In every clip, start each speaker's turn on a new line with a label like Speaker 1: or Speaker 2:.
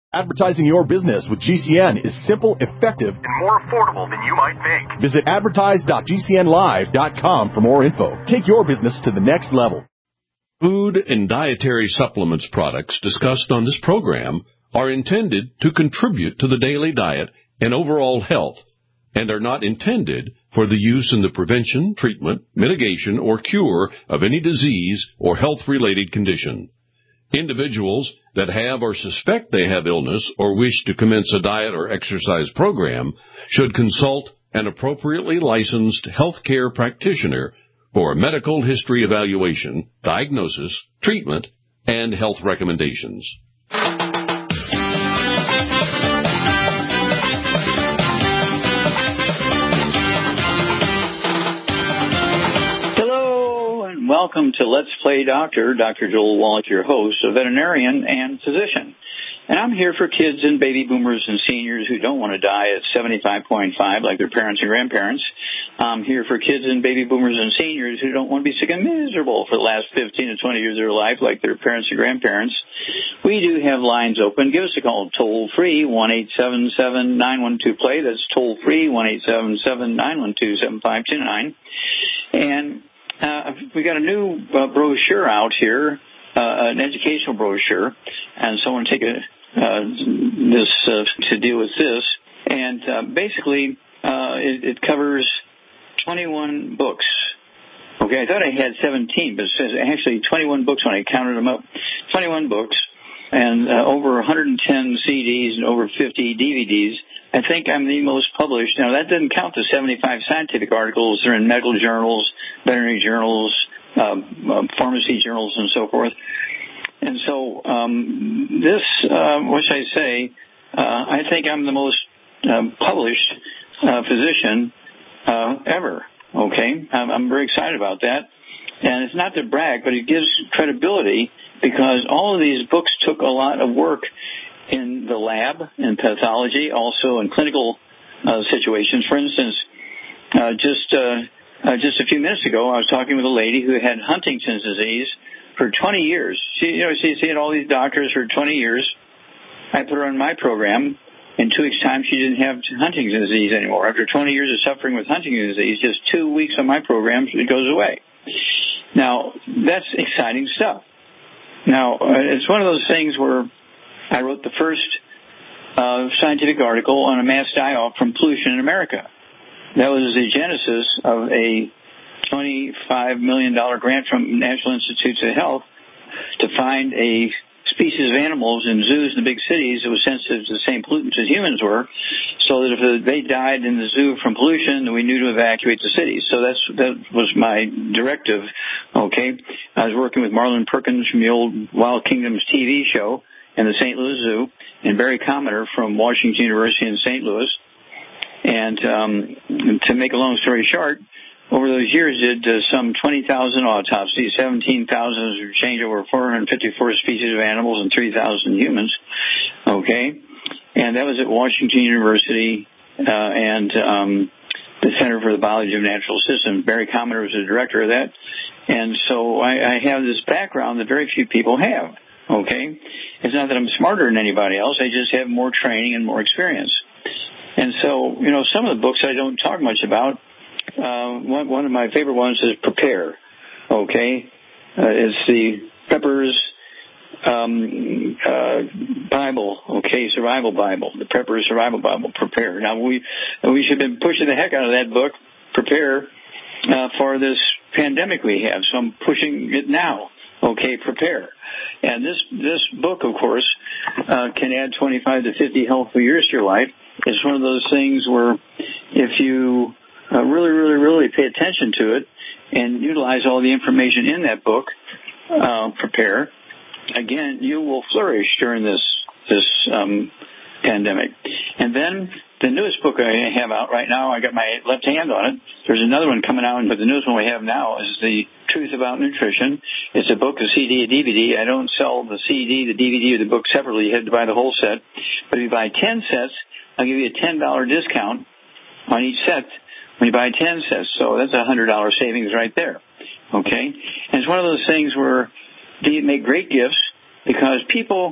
Speaker 1: Advertising your business with GCN is simple, effective, and more affordable than you might think. Visit advertise.gcnlive.com for more info. Take your business to the next level.
Speaker 2: Food and dietary supplements products discussed on this program are intended to contribute to the daily diet and overall health and are not intended for the use in the prevention, treatment, mitigation, or cure of any disease or health-related condition. Individuals that have or suspect they have illness or wish to commence a diet or exercise program should consult an appropriately licensed healthcare practitioner for a medical history evaluation, diagnosis, treatment, and health recommendations.
Speaker 3: Welcome to Let's Play Doctor. Dr. Joel Wallach, your host, a veterinarian and physician. And I'm here for kids and baby boomers and seniors who don't want to die at 75.5 like their parents and grandparents. I'm here for kids and baby boomers and seniors who don't want to be sick and miserable for the last 15 to 20 years of their life like their parents and grandparents. We do have lines open. Give us a call toll-free, 1-877-912-PLAY. That's toll-free, 1-877-912-7529. And we got a new brochure out here, an educational brochure, and so I want to take to deal with this. And basically, it covers 21 books. Okay, I thought I had 17, but it says actually 21 books when I counted them up. 21 books and over 110 CDs and over 50 DVDs. I think I'm the most published. Now, that doesn't count the 75 scientific articles. They're in medical journals, veterinary journals, pharmacy journals, and so forth. And so which I say, I think I'm the most published physician ever. Okay? I'm very excited about that. And it's not to brag, but it gives credibility because all of these books took a lot of work in the lab, in pathology, also in clinical situations. For instance, just a few minutes ago, I was talking with a lady who had Huntington's disease for 20 years. She's seen all these doctors for 20 years. I put her on my program. In 2 weeks' time, she didn't have Huntington's disease anymore. After 20 years of suffering with Huntington's disease, just 2 weeks on my program, it goes away. Now, that's exciting stuff. Now, it's one of those things where I wrote the first scientific article on a mass die-off from pollution in America. That was the genesis of a $25 million grant from National Institutes of Health to find a species of animals in zoos in the big cities that was sensitive to the same pollutants as humans were, so that if they died in the zoo from pollution, then we knew to evacuate the cities. So that was my directive, okay? I was working with Marlon Perkins from the old Wild Kingdoms TV show and the St. Louis Zoo, and Barry Commoner from Washington University in St. Louis. And to make a long story short, over those years did some 20,000 autopsies, 17,000 change over 454 species of animals and 3,000 humans. Okay? And that was at Washington University and the Center for the Biology of Natural Systems. Barry Commoner was the director of that. And so I have this background that very few people have. Okay? It's not that I'm smarter than anybody else. I just have more training and more experience. And so, some of the books I don't talk much about. One of my favorite ones is Prepare. Okay? It's the Prepper's Bible. Okay? Survival Bible. The Prepper's Survival Bible. Prepare. Now, we should have been pushing the heck out of that book, Prepare, for this pandemic we have. So I'm pushing it now. Okay, Prepare. And this book, of course, can add 25 to 50 healthful years to your life. It's one of those things where if you really, really, really pay attention to it and utilize all the information in that book, Prepare, again, you will flourish during this pandemic. And then the newest book I have out right now, I got my left hand on it. There's another one coming out, but the newest one we have now is The Truth About Nutrition. It's a book, a CD, a DVD. I don't sell the CD, the DVD, or the book separately. You have to buy the whole set. But if you buy 10 sets, I'll give you a $10 discount on each set when you buy 10 sets. So that's a $100 savings right there. Okay? And it's one of those things where you make great gifts because people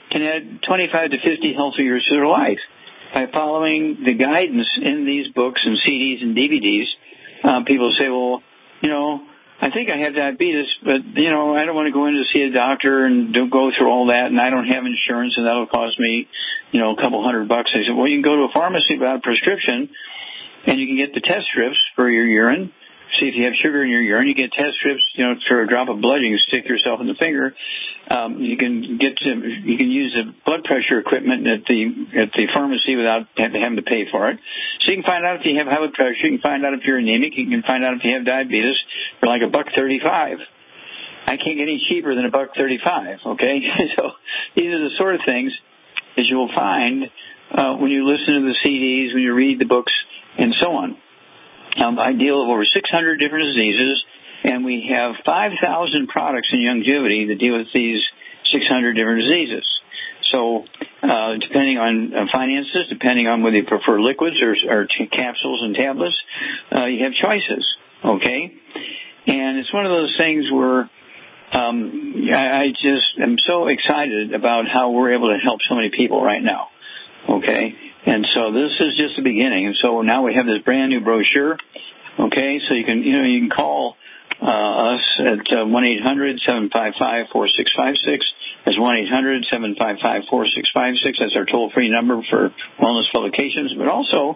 Speaker 3: can add 25 to 50 healthy years to their life by following the guidance in these books and CDs and DVDs. People say, well, I think I have diabetes, but, I don't want to go in to see a doctor and go through all that, and I don't have insurance, and that'll cost me, a couple $100. I said, well, you can go to a pharmacy without a prescription, and you can get the test strips for your urine. See if you have sugar in your urine. You get test strips, for a drop of blood. You can stick yourself in the finger. You can use the blood pressure equipment at the pharmacy without having to pay for it. So you can find out if you have high blood pressure. You can find out if you're anemic. You can find out if you have diabetes for like $1.35. I can't get any cheaper than $1.35. Okay, so these are the sort of things that you will find when you listen to the CDs, when you read the books, and so on. I deal with over 600 different diseases, and we have 5,000 products in Youngevity that deal with these 600 different diseases. So depending on finances, depending on whether you prefer liquids or capsules and tablets, you have choices, okay? And it's one of those things where I just am so excited about how we're able to help so many people right now, okay? And so this is just the beginning. And so now we have this brand new brochure. Okay, so you can call us at 1-800-755-4656. That's 1-800-755-4656. That's our toll-free number for wellness publications. But also,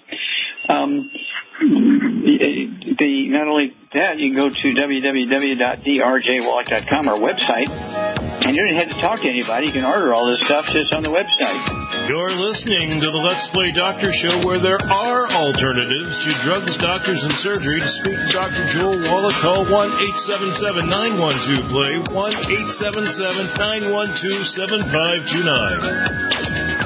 Speaker 3: not only that, you can go to www.drjwallach.com, our website, and you don't have to talk to anybody. You can order all this stuff just on the website.
Speaker 4: You're listening to the Let's Play Doctor Show, where there are alternatives to drugs, doctors, and surgery. To speak to Dr. Joel Wallach, call 1-877-912-PLAY, 1-877-912-7529.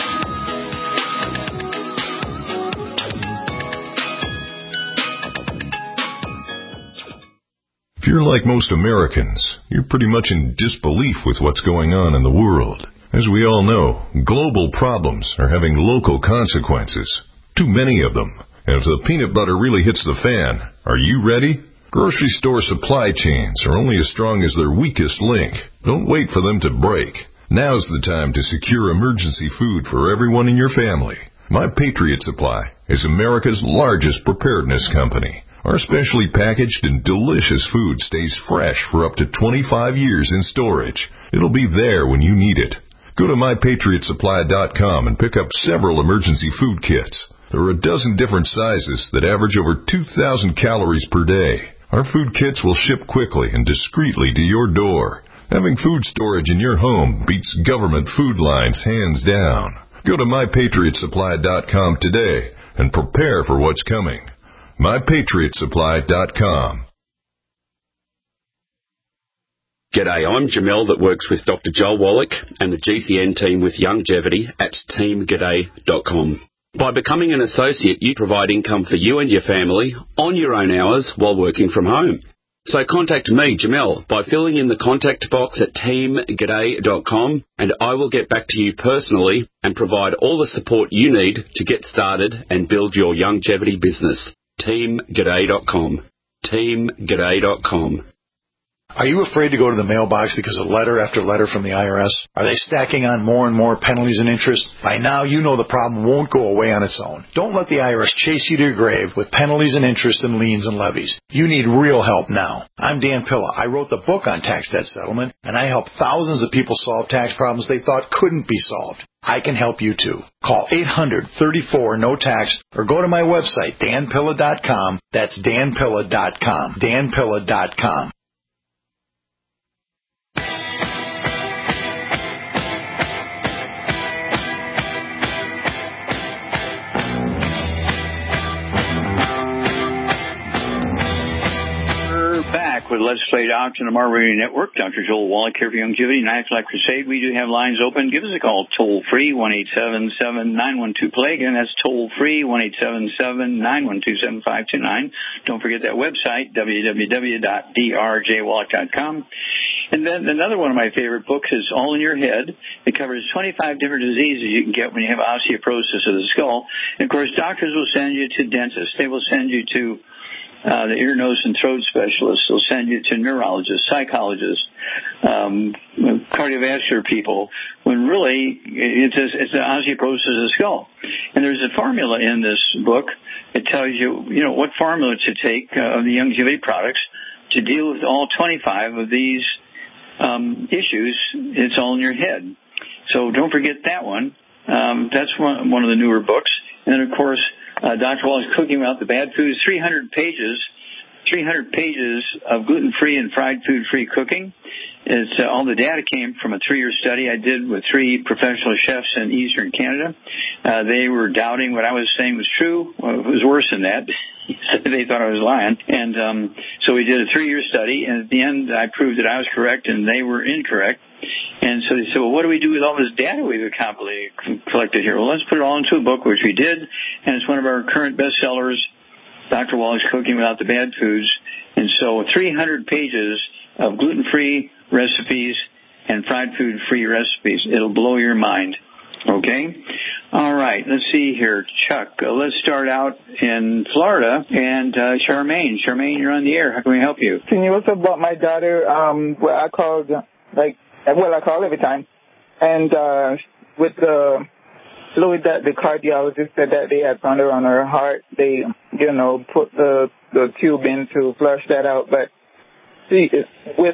Speaker 5: If you're like most Americans, you're pretty much in disbelief with what's going on in the world. As we all know, global problems are having local consequences. Too many of them. And if the peanut butter really hits the fan, are you ready? Grocery store supply chains are only as strong as their weakest link. Don't wait for them to break. Now's the time to secure emergency food for everyone in your family. My Patriot Supply is America's largest preparedness company. Our specially packaged and delicious food stays fresh for up to 25 years in storage. It'll be there when you need it. Go to MyPatriotSupply.com and pick up several emergency food kits. There are a dozen different sizes that average over 2,000 calories per day. Our food kits will ship quickly and discreetly to your door. Having food storage in your home beats government food lines hands down. Go to MyPatriotSupply.com today and prepare for what's coming. MyPatriotSupply.com.
Speaker 6: G'day, I'm Jamel that works with Dr. Joel Wallach and the GCN team with Youngevity at teamg'day.com. By becoming an associate, you provide income for you and your family on your own hours while working from home. So contact me, Jamel, by filling in the contact box at teamg'day.com, and I will get back to you personally and provide all the support you need to get started and build your Youngevity business. teamg'day.com. teamg'day.com.
Speaker 7: Are you afraid to go to the mailbox because of letter after letter from the IRS? Are they stacking on more and more penalties and interest? By now, you know the problem won't go away on its own. Don't let the IRS chase you to your grave with penalties and interest and liens and levies. You need real help now. I'm Dan Pilla. I wrote the book on tax debt settlement, and I help thousands of people solve tax problems they thought couldn't be solved. I can help you too. Call 800-34-NO-TAX or go to my website, danpilla.com. That's danpilla.com. danpilla.com.
Speaker 3: Back with Let's Play Doctor on the Mar Radio Network. Dr. Joel Wallach here for Youngevity, 9 o'clock crusade. We do have lines open. Give us a call toll-free, 1-877-912-PLAY. Again, that's toll-free, 1-877-912-7529. Don't forget that website, www.drjwallach.com. And then another one of my favorite books is All in Your Head. It covers 25 different diseases you can get when you have osteoporosis of the skull. And, of course, doctors will send you to dentists. They will send you to the ear, nose, and throat specialists. They'll send you to neurologists, psychologists, cardiovascular people, when really it's an osteoporosis of the skull. And there's a formula in this book. It tells you, what formula to take of the Youngevity products to deal with all 25 of these issues. It's all in your head. So don't forget that one. That's one of the newer books. And then, of course, Dr. Wallach's Cooking Without the Bad Foods, 300 pages of gluten-free and fried food-free cooking. It's all the data came from a 3-year study I did with 3 professional chefs in Eastern Canada. They were doubting what I was saying was true. Well, it was worse than that. They thought I was lying. And so we did a 3-year study, and at the end I proved that I was correct and they were incorrect. And so they said, well, what do we do with all this data we've collected here? Well, let's put it all into a book, which we did, and it's one of our current bestsellers, Dr. Wallach's Cooking Without the Bad Foods. And so 300 pages of gluten-free recipes and fried food-free recipes. It'll blow your mind. Okay? All right. Let's see here. Chuck, let's start out in Florida. And Charmaine. Charmaine, you're on the air. How can we help you?
Speaker 8: Can you also about my daughter? I called every time. And with the fluid that the cardiologist said that they had found on her heart, they, put the tube in to flush that out. But see, with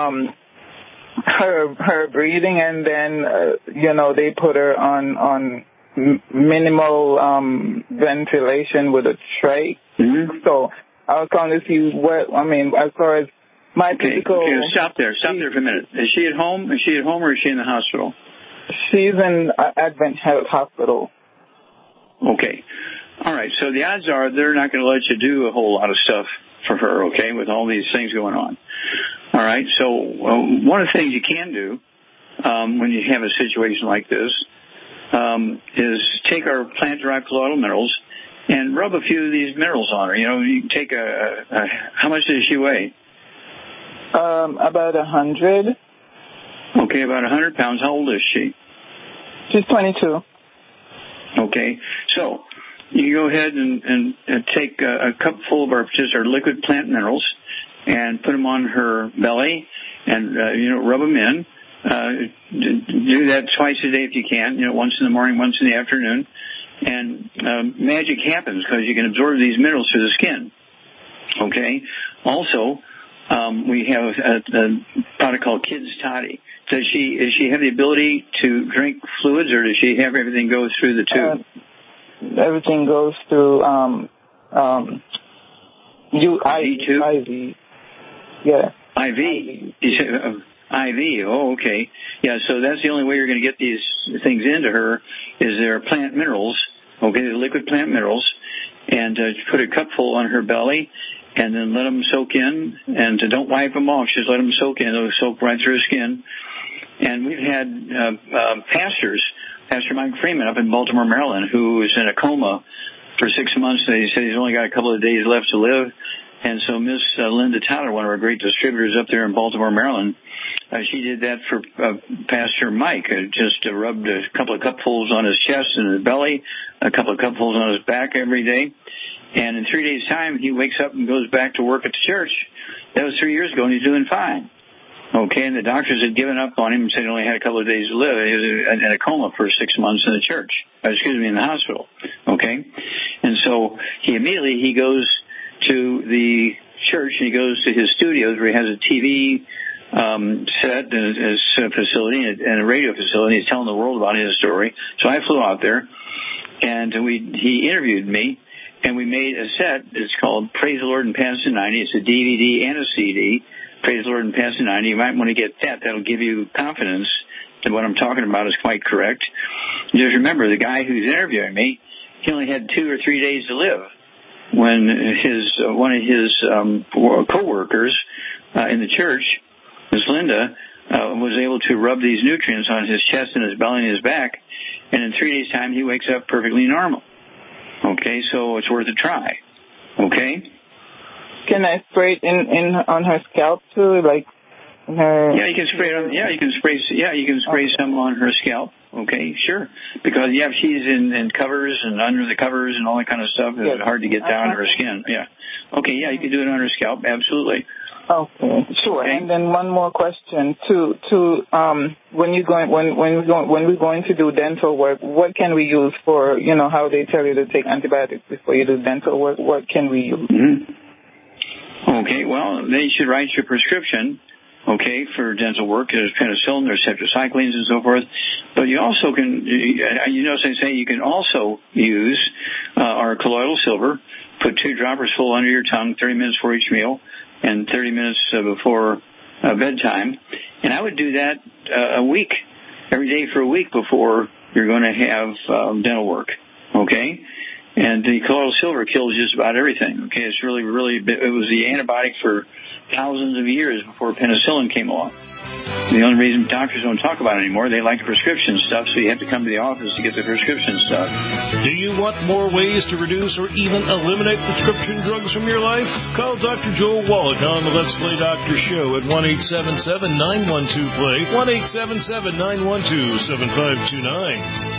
Speaker 8: her breathing, and then they put her on minimal ventilation with a tray. Mm-hmm. So I was calling to see as far as my physical.
Speaker 3: Okay, stop there for a minute. Is she at home? Or is she in the hospital?
Speaker 8: She's in Advent Health Hospital.
Speaker 3: Okay. All right. So the odds are they're not going to let you do a whole lot of stuff for her, okay, with all these things going on. All right. So one of the things you can do when you have a situation like this is take our plant-derived colloidal minerals and rub a few of these minerals on her. You can take how much does she weigh?
Speaker 8: About 100.
Speaker 3: Okay, about 100 pounds. How old is she?
Speaker 8: She's 22.
Speaker 3: Okay, so you go ahead and take a cup full of our liquid plant minerals and put them on her belly and, rub them in. Do that twice a day if you can, once in the morning, once in the afternoon. And magic happens because you can absorb these minerals through the skin. Okay? Also, we have a product called Kids Toddy. Does she have the ability to drink fluids, or does she have everything go through the tube?
Speaker 8: Everything goes through IV. Yeah.
Speaker 3: IV. IV. Oh, okay. Yeah. So that's the only way you're going to get these things into her is their plant minerals. Okay, the liquid plant minerals, and put a cupful on her belly. And then let them soak in, and don't wipe them off. Just let them soak in. They'll soak right through her skin. And we've had pastors, Pastor Mike Freeman up in Baltimore, Maryland, who was in a coma for 6 months. They said he's only got a couple of days left to live. And so Miss Linda Tyler, one of our great distributors up there in Baltimore, Maryland, she did that for Pastor Mike. Just rubbed a couple of cupfuls on his chest and his belly, a couple of cupfuls on his back every day. And in 3 days' time, he wakes up and goes back to work at the church. That was 3 years ago, and he's doing fine. Okay, and the doctors had given up on him and said he only had a couple of days to live. He was in a coma for 6 months in the church. In the hospital. Okay? And so he goes to the church, and he goes to his studios where he has a TV set and a facility and a radio facility. He's telling the world about his story. So I flew out there, and he interviewed me. And we made a set. It's called Praise the Lord and Pass the 90. It's a DVD and a CD. Praise the Lord and Pass the 90. You might want to get that. That'll give you confidence that what I'm talking about is quite correct. Just remember, the guy who's interviewing me, he only had 2 or 3 days to live when one of his co-workers in the church, Miss Linda, was able to rub these nutrients on his chest and his belly and his back. And in 3 days' time, he wakes up perfectly normal. Okay, so it's worth a try. Okay?
Speaker 8: Can I spray it in on her scalp too, like her?
Speaker 3: Yeah, you can spray it on. Yeah, you can spray some on her scalp. Okay, sure. Because, she's in covers and under the covers and all that kind of stuff. It's hard to get down to her skin. Yeah. Okay, you can do it on her scalp. Absolutely.
Speaker 8: Okay, sure. Okay. And then one more question when we're going to do dental work, what can we use for, how they tell you to take antibiotics before you do dental work? What can we use?
Speaker 3: Mm-hmm. Okay, well, they should write you a prescription, for dental work. There's penicillin, there's tetracyclines and so forth. But you also can, you can also use our colloidal silver, put 2 droppers full under your tongue 30 minutes before each meal and 30 minutes before bedtime. And I would do that every day for a week before you're going to have dental work, okay? And the colloidal silver kills just about everything, okay? It's really, it was the antibiotic for thousands of years before penicillin came along. The only reason doctors don't talk about it anymore, they like the prescription stuff, so you have to come to the office to get the prescription stuff.
Speaker 4: Do you want more ways to reduce or even eliminate prescription drugs from your life? Call Dr. Joel Wallach on the Let's Play Doctor Show at 1-877-912-PLAY, 1-877-912-7529.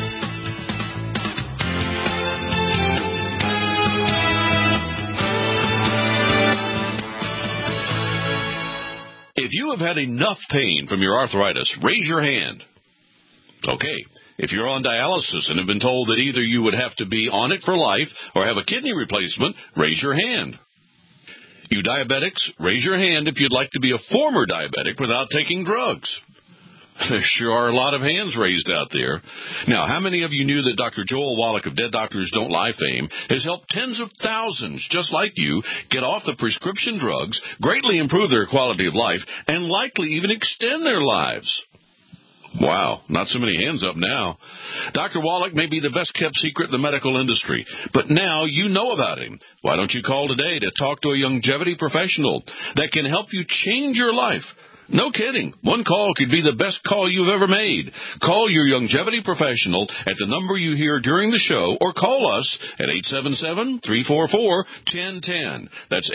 Speaker 2: If you have had enough pain from your arthritis, raise your hand. Okay. If you're on dialysis and have been told that either you would have to be on it for life or have a kidney replacement, raise your hand. You diabetics, raise your hand if you'd like to be a former diabetic without taking drugs. There sure are a lot of hands raised out there. Now, how many of you knew that Dr. Joel Wallach of Dead Doctors Don't Lie fame has helped tens of thousands just like you get off the prescription drugs, greatly improve their quality of life, and likely even extend their lives? Wow, not so many hands up now. Dr. Wallach may be the best-kept secret in the medical industry, but now you know about him. Why don't you call today to talk to a longevity professional that can help you change your life? No kidding. One call could be the best call you've ever made. Call your longevity professional at the number you hear during the show or call us at 877-344-1010. That's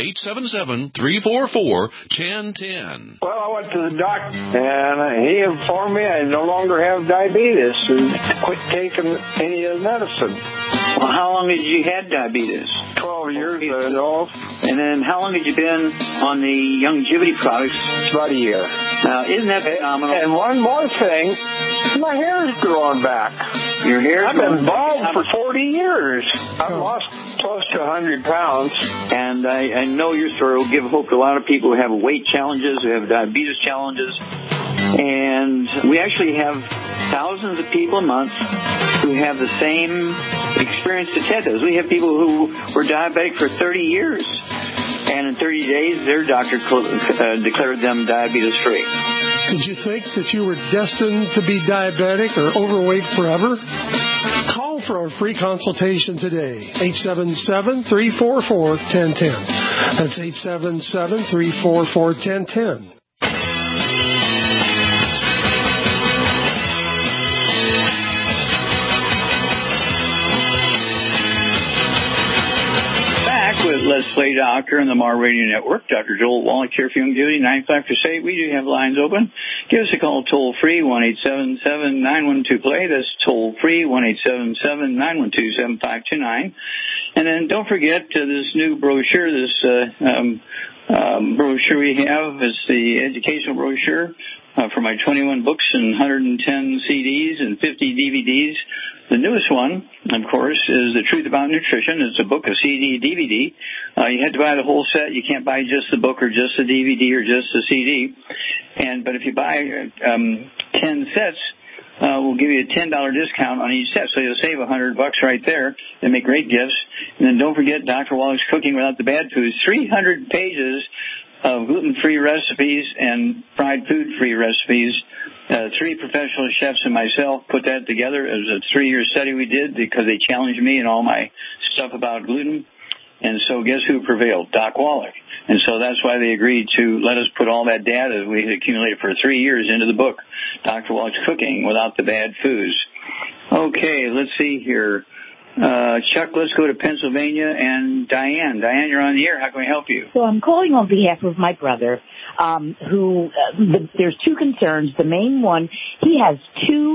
Speaker 2: 877-344-1010.
Speaker 9: Well, I went to the doctor, and he informed me I no longer have diabetes and quit taking any of the medicine.
Speaker 3: Well, how long had you had diabetes?
Speaker 9: 12 years ago.
Speaker 3: And then how long had you been on the longevity products?
Speaker 9: It's about a year.
Speaker 3: Now, isn't that phenomenal?
Speaker 9: And one more thing, my hair's growing back.
Speaker 3: Your hair's
Speaker 9: I've been bald for 40 years. I've lost close to 100 pounds.
Speaker 3: And I know your story will give hope to a lot of people who have weight challenges, who have diabetes challenges. And we actually have thousands of people a month who have the same experience that Ted does. We have people who were diabetic for 30 years. And in 30 days, their doctor declared them diabetes-free.
Speaker 10: Did you think that you were destined to be diabetic or overweight forever? Call for a free consultation today. 877-344-1010. That's 877-344-1010.
Speaker 3: Let's Play Doctor and the MAR Radio Network. Dr. Joel Wallach here for Longevity, 95 to 8. We do have lines open. Give us a call toll-free, 1-877-912-PLAY. That's toll-free, 1-877-912-7529. And then don't forget this new brochure, brochure we have. It's the educational brochure for my 21 books and 110 CDs and 50 DVDs. The newest one, of course, is The Truth About Nutrition. It's a book, a CD, DVD. You had to buy the whole set. You can't buy just the book or just the DVD or just the CD. But if you buy 10 sets, we'll give you a $10 discount on each set. So you'll save $100 right there. They make great gifts. And then don't forget Dr. Wallach's Cooking Without the Bad Foods. 300 pages of gluten-free recipes and fried food-free recipes. 3 professional chefs and myself put that together. It was a 3-year study we did because they challenged me and all my stuff about gluten. And so guess who prevailed? Doc Wallach. And so that's why they agreed to let us put all that data we had accumulated for 3 years into the book, Dr. Wallach's Cooking Without the Bad Foods. Okay, let's see here. Chuck, let's go to Pennsylvania and Diane. Diane, you're on the air. How can we help you?
Speaker 11: So I'm calling on behalf of my brother, there's 2 concerns. The main one, he has 2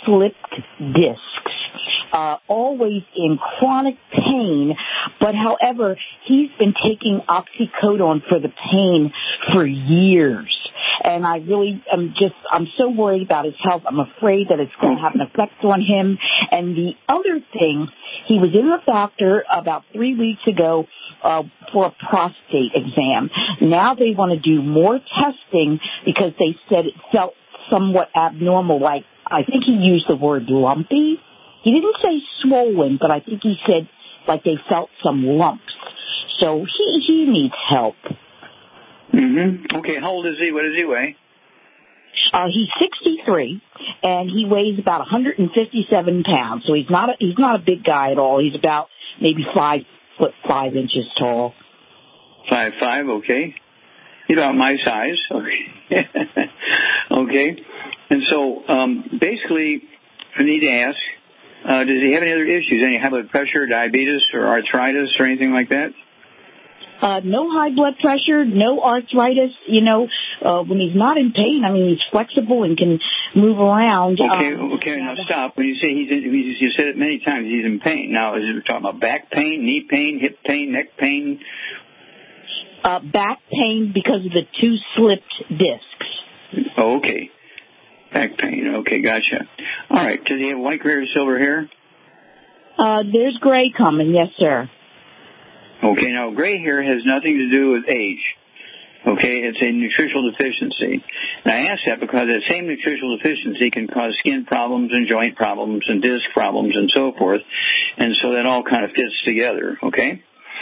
Speaker 11: slipped discs, always in chronic pain. But however, he's been taking oxycodone for the pain for years. And I really I'm so worried about his health. I'm afraid that it's going to have an effect on him. And the other thing, he was in the doctor about 3 weeks ago for a prostate exam. Now they want to do more testing because they said it felt somewhat abnormal, like I think he used the word lumpy. He didn't say swollen, but I think he said like they felt some lumps. So he needs help.
Speaker 3: Mm-hmm. Okay, how old is he? What does he weigh?
Speaker 11: He's 63, and he weighs about 157 pounds. So he's not a big guy at all. He's about maybe 5 foot 5 inches tall.
Speaker 3: 5'5", okay. He's about my size. Okay. Okay. And so basically, I need to ask, does he have any other issues? Any high blood pressure, diabetes, or arthritis, or anything like that?
Speaker 11: No high blood pressure, no arthritis. You know, when he's not in pain, I mean, he's flexible and can move around.
Speaker 3: Okay, now stop. When you say you said it many times, he's in pain. Now, is it talking about back pain, knee pain, hip pain, neck pain?
Speaker 11: Back pain because of the 2 slipped discs.
Speaker 3: Oh, okay. Back pain. Okay, gotcha. All right. Does he have white, gray, or silver hair?
Speaker 11: There's gray coming, yes, sir.
Speaker 3: Okay, now gray hair has nothing to do with age. Okay, it's a nutritional deficiency. And I ask that because that same nutritional deficiency can cause skin problems and joint problems and disc problems and so forth. And so that all kind of fits together, okay?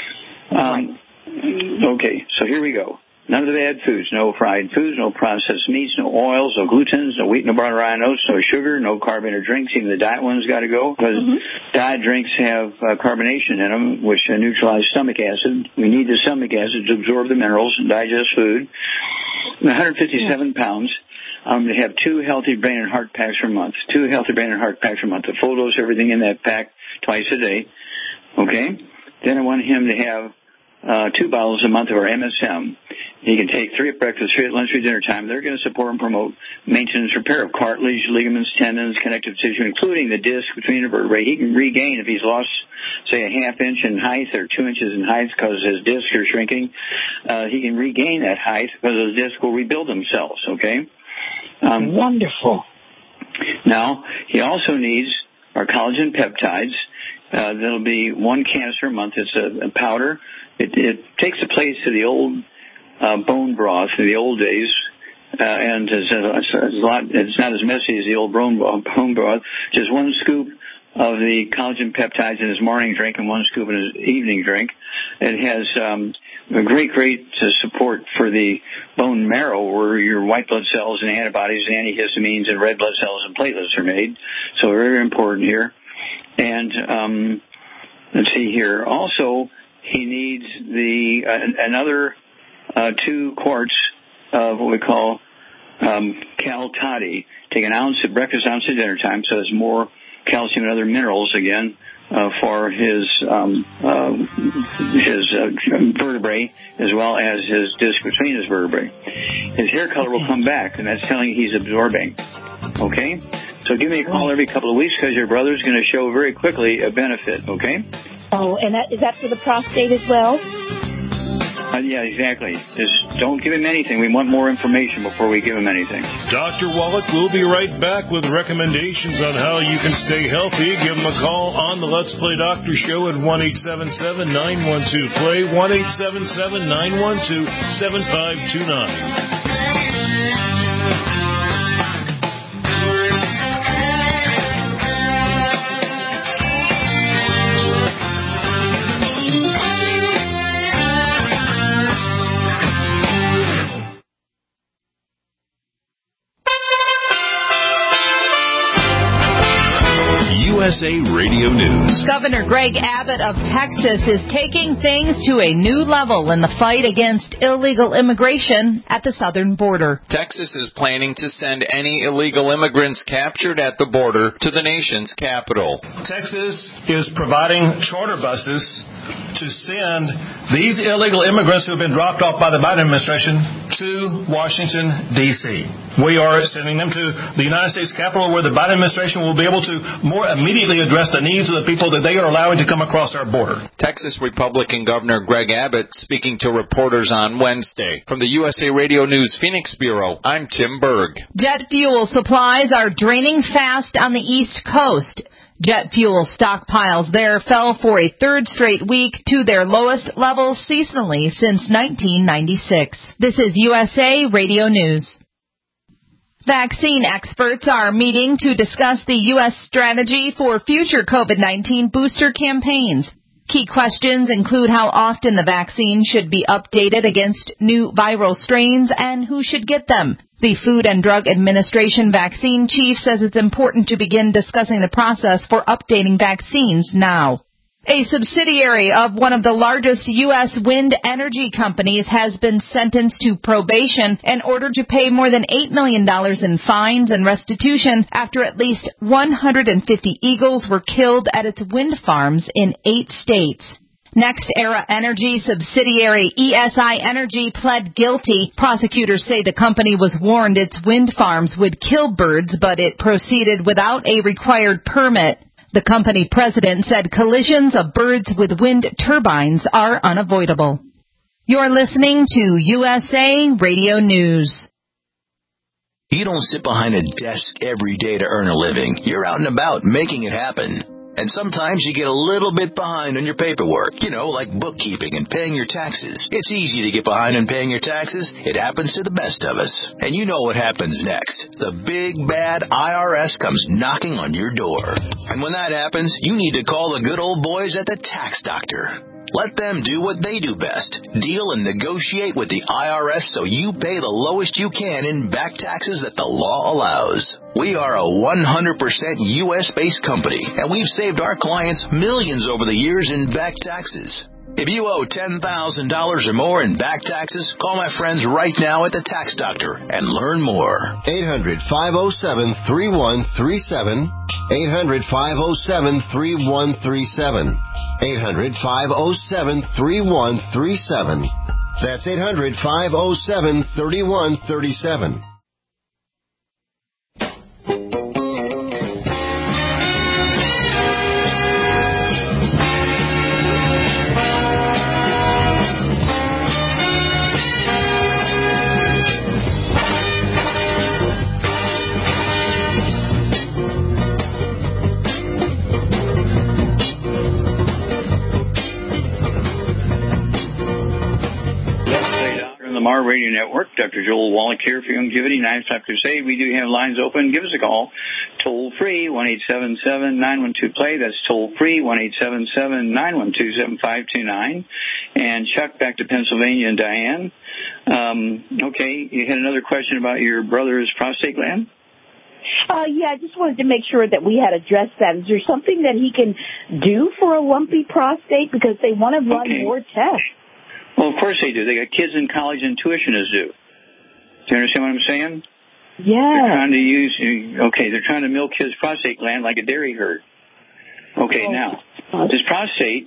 Speaker 3: Okay, so here we go. None of the bad foods, no fried foods, no processed meats, no oils, no glutens, no wheat, no barley, rye, no oats, no sugar, no carbonated drinks. Even the diet ones got to go because diet drinks have carbonation in them, which neutralize stomach acid. We need the stomach acid to absorb the minerals and digest food. 157 pounds. I'm going to have 2 healthy brain and heart packs per month. 2 healthy brain and heart packs per month. The full dose, everything in that pack twice a day. Okay? Then I want him to have 2 bottles a month of our MSM. He can take 3 at breakfast, 3 at lunch, 3 at dinner time. They're going to support and promote maintenance, repair of cartilage, ligaments, tendons, connective tissue, including the disc between the vertebrae. He can regain if he's lost, say, a half inch in height or 2 inches in height because his discs are shrinking. He can regain that height because those discs will rebuild themselves, okay?
Speaker 11: Wonderful.
Speaker 3: Now, he also needs our collagen peptides. That'll be 1 canister a month. It's a powder. It takes the place of the old bone broth in the old days, and it's not as messy as the old bone broth. Just 1 scoop of the collagen peptides in his morning drink and 1 scoop in his evening drink. It has a great support for the bone marrow where your white blood cells and antibodies and antihistamines and red blood cells and platelets are made. So very important here. And let's see here. Also, he needs another 2 quarts of what we call Cal Toddy. Take an ounce at breakfast, ounce at dinner time, so there's more calcium and other minerals again for his vertebrae as well as his disc between his vertebrae. His hair color will come back, and that's telling you he's absorbing. Okay? So give me a call every couple of weeks because your brother's going to show very quickly a benefit, okay?
Speaker 11: Oh, and is that for the prostate as well?
Speaker 3: Yeah, exactly. Just don't give him anything. We want more information before we give him anything.
Speaker 4: Dr. Wallach will be right back with recommendations on how you can stay healthy. Give him a call on the Let's Play Doctor Show at 1-877-912-PLAY, 1-877-912-7529.
Speaker 12: USA Radio News.
Speaker 13: Governor Greg Abbott of Texas is taking things to a new level in the fight against illegal immigration at the southern border.
Speaker 14: Texas is planning to send any illegal immigrants captured at the border to the nation's capital.
Speaker 15: Texas is providing charter buses to send these illegal immigrants who have been dropped off by the Biden administration to Washington, D.C. We are sending them to the United States Capitol, where the Biden administration will be able to more immediately address the needs of the people that they are allowing to come across our border.
Speaker 14: Texas Republican Governor Greg Abbott speaking to reporters on Wednesday. From the USA Radio News Phoenix Bureau, I'm Tim Berg.
Speaker 13: Jet fuel supplies are draining fast on the East Coast. Jet fuel stockpiles there fell for a third straight week to their lowest levels seasonally since 1996. This is USA Radio News. Vaccine experts are meeting to discuss the U.S. strategy for future COVID-19 booster campaigns. Key questions include how often the vaccine should be updated against new viral strains and who should get them. The Food and Drug Administration vaccine chief says it's important to begin discussing the process for updating vaccines now. A subsidiary of one of the largest U.S. wind energy companies has been sentenced to probation in order to pay more than $8 million in fines and restitution after at least 150 eagles were killed at its wind farms in 8 states. NextEra Energy subsidiary ESI Energy pled guilty. Prosecutors say the company was warned its wind farms would kill birds, but it proceeded without a required permit. The company president said collisions of birds with wind turbines are unavoidable. You're listening to USA Radio News.
Speaker 12: You don't sit behind a desk every day to earn a living. You're out and about making it happen. And sometimes you get a little bit behind on your paperwork, like bookkeeping and paying your taxes. It's easy to get behind on paying your taxes. It happens to the best of us. And you know what happens next. The big, bad IRS comes knocking on your door. And when that happens, you need to call the good old boys at the Tax Doctor. Let them do what they do best. Deal and negotiate with the IRS so you pay the lowest you can in back taxes that the law allows. We are a 100% U.S.-based company, and we've saved our clients millions over the years in back taxes. If you owe $10,000 or more in back taxes, call my friends right now at the Tax Doctor and learn more.
Speaker 16: 800-507-3137. 800-507-3137. 800-507-3137. That's 800-507-3137.
Speaker 3: Lamar Radio Network. Dr. Joel Wallach here for Longevity, 9-Stop Crusade. We do have lines open. Give us a call. Toll free, 1-877-912-PLAY. That's toll free, 1-877-912-7529. And Chuck, back to Pennsylvania, and Diane. Okay, you had another question about your brother's prostate gland?
Speaker 11: Yeah, I just wanted to make sure that we had addressed that. Is there something that he can do for a lumpy prostate? Because they want to run more tests.
Speaker 3: Well, of course they do. They got kids in college and tuition is due. Do you understand what I'm saying?
Speaker 11: Yeah.
Speaker 3: They're trying to milk his prostate gland like a dairy herd. Okay, now, this prostate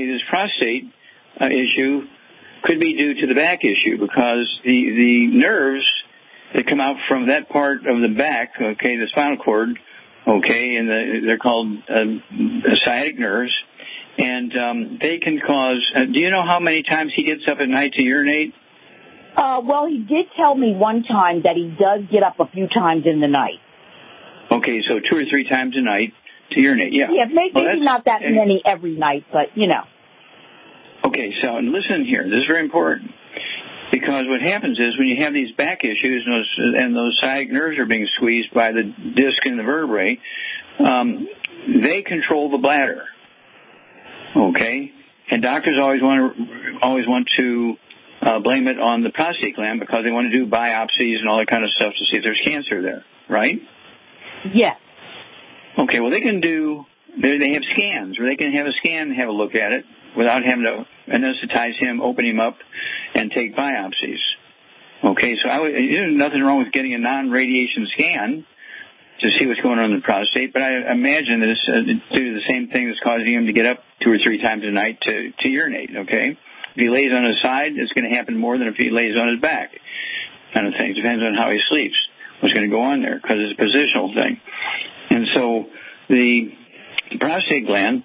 Speaker 3: issue could be due to the back issue because the nerves that come out from that part of the back, the spinal cord, and they're called sciatic nerves. And they can cause, do you know how many times he gets up at night to urinate?
Speaker 11: Well, he did tell me one time that he does get up a few times in the night.
Speaker 3: Okay, so 2 or 3 times a night to urinate, yeah.
Speaker 11: Yeah, maybe not that many every night, but,
Speaker 3: Okay, so listen here. This is very important. Because what happens is when you have these back issues and those sciatic nerves are being squeezed by the disc and the vertebrae, they control the bladder. Okay, and doctors always want to blame it on the prostate gland because they want to do biopsies and all that kind of stuff to see if there's cancer there, right?
Speaker 11: Yes.
Speaker 3: Okay, well they have scans where they can have a scan and have a look at it without having to anesthetize him, open him up, and take biopsies. Okay, so there's nothing wrong with getting a non-radiation scan to see what's going on in the prostate, but I imagine that it's due to the same thing that's causing him to get up 2 or 3 times a night to urinate, okay? If he lays on his side, it's going to happen more than if he lays on his back. kind of thing. It depends on how he sleeps, what's going to go on there, because it's a positional thing. And so the prostate gland,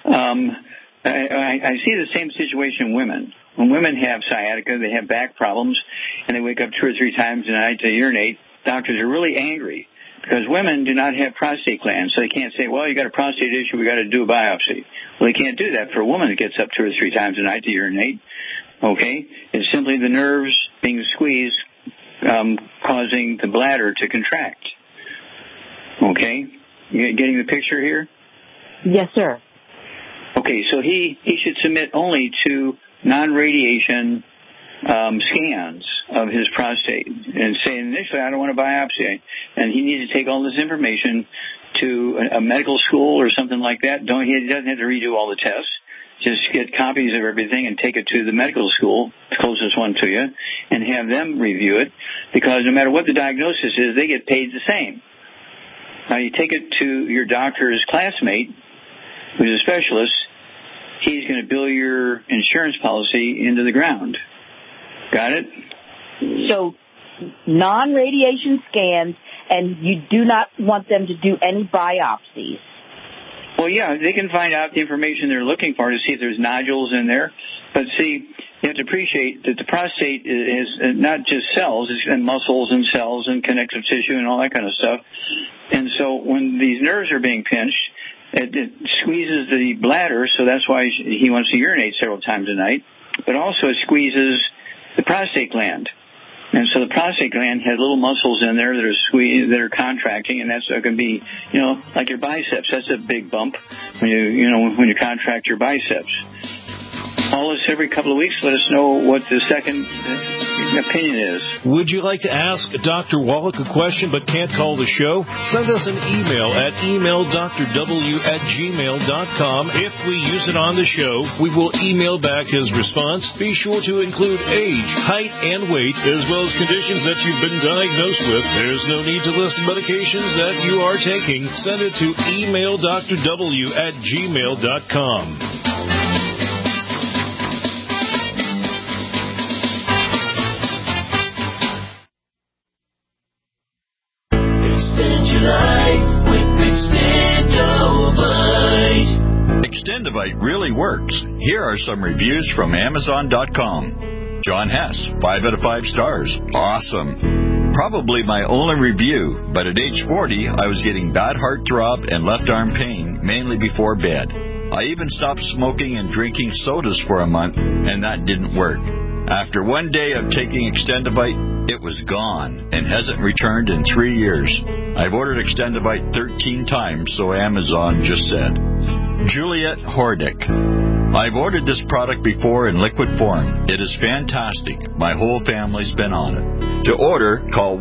Speaker 3: I see the same situation in women. When women have sciatica, they have back problems, and they wake up 2 or 3 times a night to urinate, doctors are really angry because women do not have prostate glands, so they can't say, well, you got a prostate issue, we got to do a biopsy. Well, they can't do that for a woman that gets up 2 or 3 times a night to urinate. Okay? It's simply the nerves being squeezed causing the bladder to contract. Okay? You getting the picture here?
Speaker 11: Yes, sir.
Speaker 3: Okay, so he should submit only to non-radiation scans of his prostate and say, initially, I don't want a biopsy. And he needs to take all this information to a medical school or something like that. He doesn't have to redo all the tests. Just get copies of everything and take it to the medical school, the closest one to you, and have them review it, because no matter what the diagnosis is, they get paid the same. Now, you take it to your doctor's classmate, who's a specialist, he's going to bill your insurance policy into the ground. Got it?
Speaker 11: So, non-radiation scans, and you do not want them to do any biopsies.
Speaker 3: Well, yeah, they can find out the information they're looking for to see if there's nodules in there. But see, you have to appreciate that the prostate is not just cells, it's muscles and cells and connective tissue and all that kind of stuff. And so when these nerves are being pinched, it squeezes the bladder, so that's why he wants to urinate several times a night. But also it squeezes the prostate gland. And so the prostate gland has little muscles in there that are contracting, and that's going to be, like your biceps. That's a big bump when you contract your biceps. Call us every couple of weeks. Let us know what the second opinion is.
Speaker 4: Would you like to ask Dr. Wallach a question but can't call the show? Send us an email at emaildrw@gmail.com. If we use it on the show, we will email back his response. Be sure to include age, height, and weight, as well as conditions that you've been diagnosed with. There's no need to list medications that you are taking. Send it to emaildrw@gmail.com.
Speaker 17: Extendivite really works. Here are some reviews from Amazon.com. John Hess, 5 out of 5 stars. Awesome. Probably my only review, but at age 40, I was getting bad heart throb and left arm pain, mainly before bed. I even stopped smoking and drinking sodas for a month, and that didn't work. After one day of taking Extendivite, it was gone and hasn't returned in 3 years. I've ordered Extendivite 13 times, so Amazon just said. Juliet Hordick. I've ordered this product before in liquid form. It is fantastic. My whole family's been on it. To order, call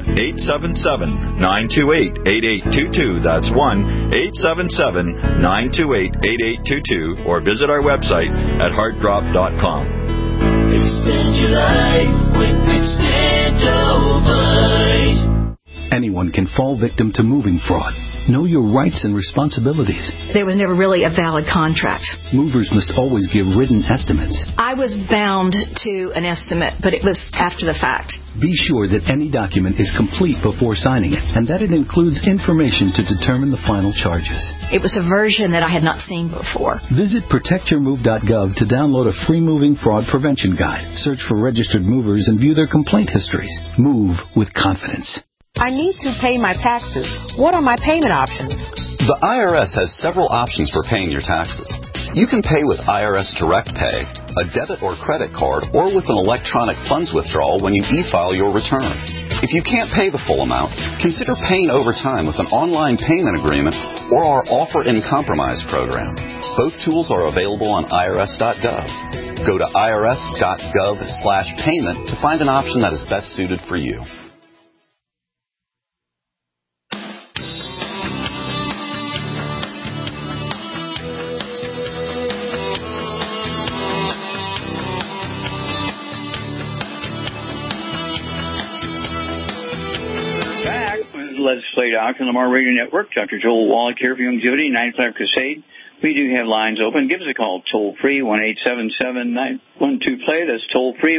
Speaker 17: 1-877-928-8822. That's 1-877-928-8822. Or visit our website at heartdrop.com.
Speaker 18: Extend your life with Extendivite.
Speaker 19: Anyone can fall victim to moving fraud. Know your rights and responsibilities.
Speaker 20: There was never really a valid contract.
Speaker 19: Movers must always give written estimates.
Speaker 20: I was bound to an estimate, but it was after the fact.
Speaker 19: Be sure that any document is complete before signing it, and that it includes information to determine the final charges.
Speaker 20: It was a version that I had not seen before.
Speaker 19: Visit protectyourmove.gov to download a free moving fraud prevention guide. Search for registered movers and view their complaint histories. Move with confidence.
Speaker 21: I need to pay my taxes. What are my payment options?
Speaker 22: The IRS has several options for paying your taxes. You can pay with IRS Direct Pay, a debit or credit card, or with an electronic funds withdrawal when you e-file your return. If you can't pay the full amount, consider paying over time with an online payment agreement or our Offer in Compromise program. Both tools are available on irs.gov. Go to irs.gov/payment to find an option that is best suited for you.
Speaker 3: Let's Play Doctor on the Lamar Radio Network. Dr. Joel Wallach here for Youngevity, 95 Crusade. we do have lines open. Give us a call, toll-free, 1-877-912-PLAY. That's toll-free,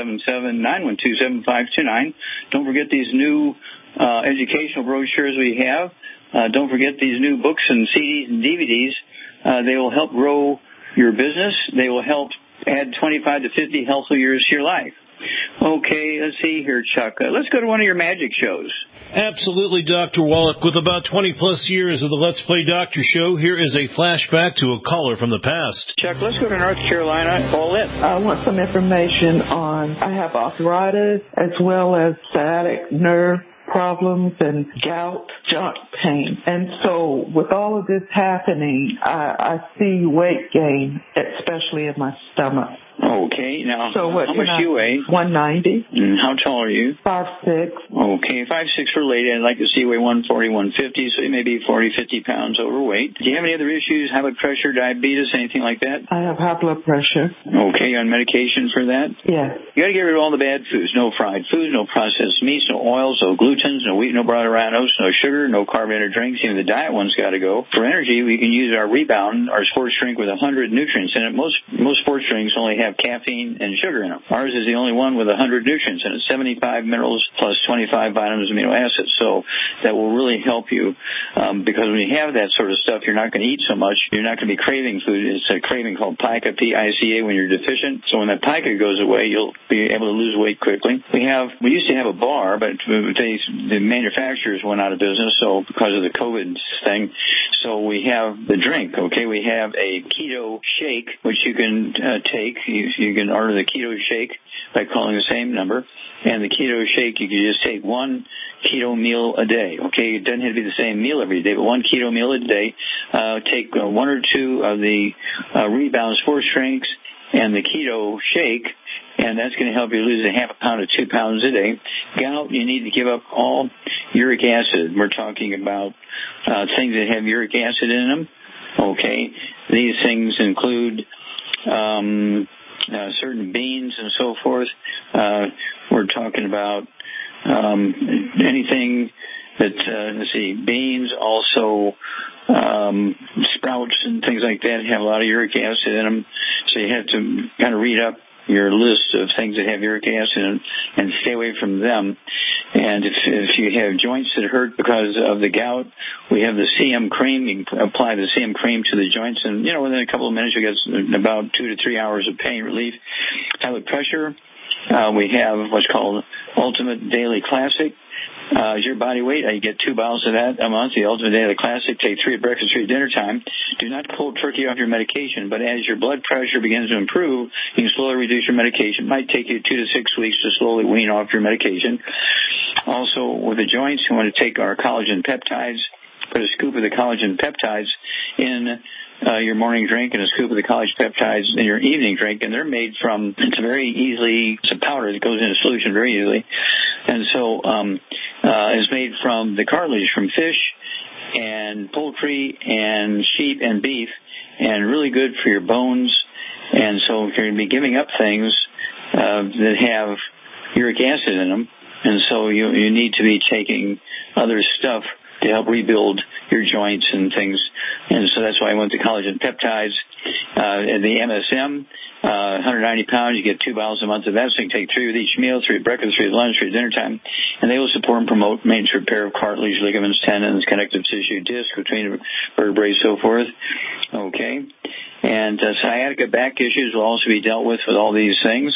Speaker 3: 1-877-912-7529. Don't forget these new educational brochures we have. Don't forget these new books and CDs and DVDs. They will help grow your business. They will help add 25 to 50 healthy years to your life. Okay, let's see here, Chuck. Let's go to one of your magic shows.
Speaker 4: Absolutely, Dr. Wallach. With about 20-plus years of the Let's Play Doctor show, here is a flashback to a caller from the past.
Speaker 3: Chuck, let's go to North Carolina. Call in.
Speaker 1: I want some information on, I have arthritis as well as sciatic nerve problems and gout, joint pain. And so with all of this happening, I see weight gain, especially in my stomach.
Speaker 3: Okay, now,
Speaker 1: so how
Speaker 3: much do you weigh?
Speaker 1: 190.
Speaker 3: How tall are you?
Speaker 1: 5'6".
Speaker 3: Okay, 5'6" for a lady. I'd like to see you weigh 140, 150, so you may be 40, 50 pounds overweight. Do you have any other issues, high blood pressure, diabetes, anything like that?
Speaker 1: I have high blood pressure.
Speaker 3: Okay, you're on medication for that?
Speaker 1: Yes.
Speaker 3: You got to get rid of all the bad foods. No fried foods, no processed meats, no oils, no glutens, no wheat, no brown oats, no sugar, no carbonated drinks. Even the diet one's got to go. For energy, we can use our Rebound, our sports drink with 100 nutrients in it. Most sports drinks only have caffeine and sugar in them. Ours is the only one with 100 nutrients in it, 75 minerals plus 25 vitamins and amino acids. So that will really help you because when you have that sort of stuff, you're not going to eat so much. You're not going to be craving food. It's a craving called pica, P-I-C-A, when you're deficient. So when that pica goes away, you'll be able to lose weight quickly. We used to have a bar, but the manufacturers went out of business so because of the COVID thing. So we have the drink, okay? We have a keto shake, which you can take. You can order the keto shake by calling the same number. And the keto shake, you can just take one keto meal a day, okay? It doesn't have to be the same meal every day, but one keto meal a day. Take one or two of the Rebound sports drinks and the keto shake, and that's going to help you lose a half a pound to 2 pounds a day. Gout, you need to give up all uric acid. We're talking about things that have uric acid in them, okay? These things include certain beans and so forth. We're talking about anything that, beans, also sprouts and things like that have a lot of uric acid in them. So you have to kind of read up your list of things that have uric acid and stay away from them. And if you have joints that hurt because of the gout, we have the CM cream. You can apply the CM cream to the joints, and within a couple of minutes you get about 2 to 3 hours of pain relief. High blood pressure, we have what's called Ultimate Daily Classic. Is your body weight? You get 2 bottles of that a month. The Ultimate Daily Classic. Take 3 at breakfast, 3 at dinner time. Do not cold turkey off your medication, but as your blood pressure begins to improve, you can slowly reduce your medication. It might take you 2 to 6 weeks to slowly wean off your medication. Also, with the joints, you want to take our collagen peptides. Put a scoop of the collagen peptides in your morning drink and a scoop of the collagen peptides in your evening drink, and they're made from, it's a powder that goes into solution very easily, and so it's made from the cartilage from fish and poultry and sheep and beef, and really good for your bones. And so if you're going to be giving up things that have uric acid in them, and so you need to be taking other stuff to help rebuild your joints and things. And so that's why I went to collagen peptides. And the MSM, 190 pounds, you get 2 bottles a month of that, so you can take 3 with each meal, 3 at breakfast, 3 at lunch, 3 at dinner time. And they will support and promote maintenance repair of cartilage, ligaments, tendons, connective tissue, disc between vertebrae, so forth. Okay. And sciatica back issues will also be dealt with all these things.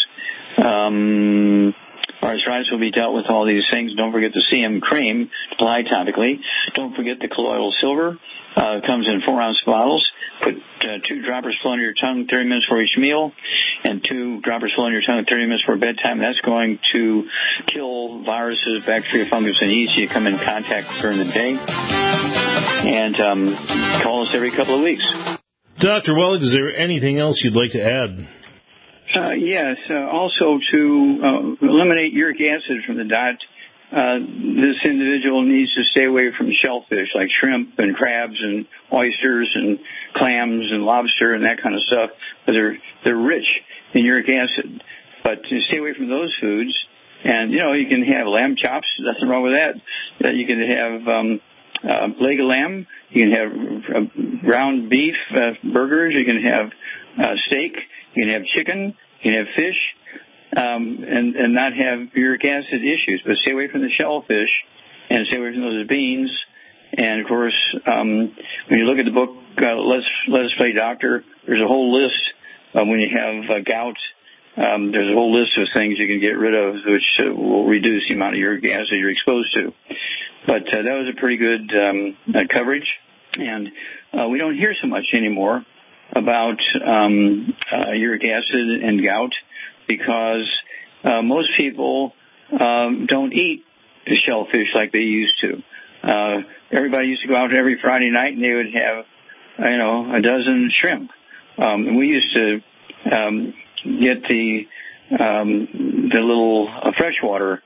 Speaker 3: Arthritis will be dealt with all these things. Don't forget the CM cream, apply topically. Don't forget the colloidal silver. It comes in 4-ounce bottles. Put 2 droppers full under your tongue 30 minutes for each meal, and 2 droppers full under your tongue 30 minutes for bedtime. That's going to kill viruses, bacteria, fungus, and yeast you come in contact with during the day. And call us every couple of weeks.
Speaker 4: Dr. Wallach, is there anything else you'd like to add?
Speaker 3: Yes. Also, to eliminate uric acid from the diet, this individual needs to stay away from shellfish like shrimp and crabs and oysters and clams and lobster and that kind of stuff. But they're rich in uric acid. But to stay away from those foods, and you can have lamb chops. Nothing wrong with that. You can have leg of lamb. You can have ground beef burgers. You can have steak. You can have chicken. You can have fish, and not have uric acid issues. But stay away from the shellfish and stay away from those beans. And, of course, when you look at the book, Let Us Play Doctor, there's a whole list when you have gout. There's a whole list of things you can get rid of which will reduce the amount of uric acid you're exposed to. But that was a pretty good coverage. And we don't hear so much anymore about uric acid and gout because most people don't eat the shellfish like they used to. Everybody used to go out every Friday night and they would have, a dozen shrimp. We used to get the little freshwater